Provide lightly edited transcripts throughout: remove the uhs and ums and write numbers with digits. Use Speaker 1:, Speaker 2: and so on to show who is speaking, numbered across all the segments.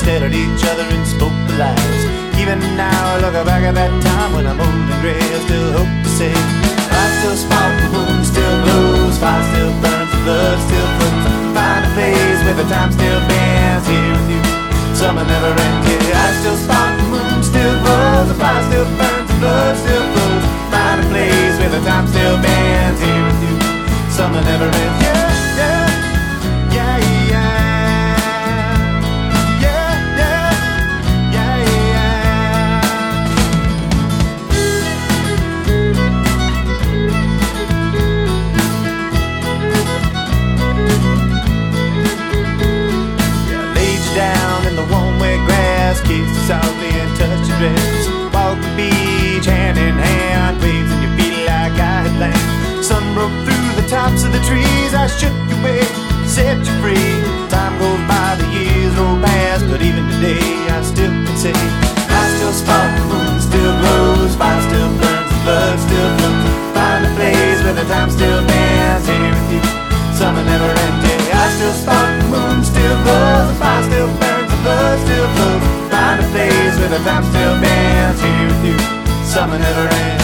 Speaker 1: stared at each other and spoke the lies. Even now I look back at that time when I'm old and gray, I still hope to say I still spark, the moon still glows, fire still burns, the blood still flows. Find a place where the time still bends here with you. Summer never ends, yeah. I still spark, the moon still glows, the fire still burns, the blood still flows. Find a place where the time still bends here with you. Summer never ends, yeah, yeah, yeah, yeah. Kiss you softly and touch your dress. Walk the beach hand in hand, waves in your feet like I had planned. Sun broke through the tops of the trees, I shook you away, set you free. Time goes by, the years roll past, but even today I still can say I still spark, the moon still glows, fire still burns, the blood still flows. Find a place where the time still bends here with you. Summer never ends, yeah. I still spark, the moon still glows, the fire still burns, the blood still flows. Find a place where the time still bends here with you. Summer never ends.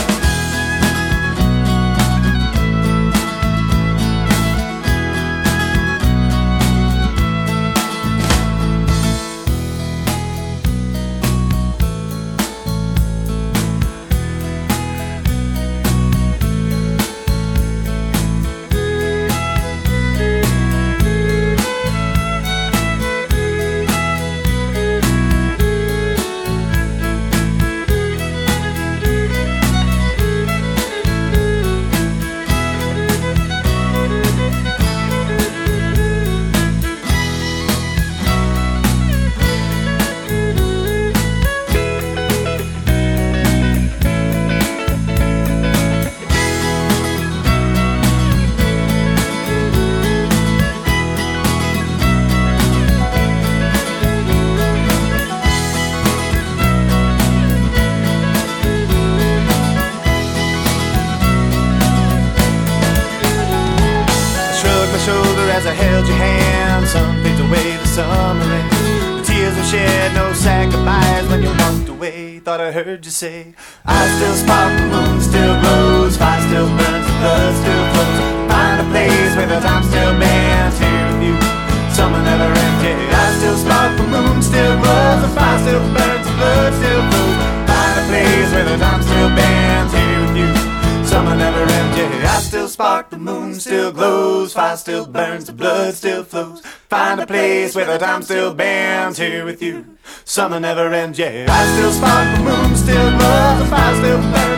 Speaker 1: As I held your hand, sun fades away, the summer ends. The tears were shed, no sad goodbyes when you walked away. Thought I heard you say I still spark, the moon still glows, fire still burns, the blood still flows. Find a place where the time still bends here with you. Summer never ends, yeah. I still spark, the moon still glows, the fire still burns, the blood still flows. Find a place where the time still bends here with you. Summer never ends, yeah. I still spark, the moon still glows, fire still burns, the blood still flows. Find a place where the time still bends here with you. Summer never ends, yeah. I still spark, the moon still glows, the fire still burns.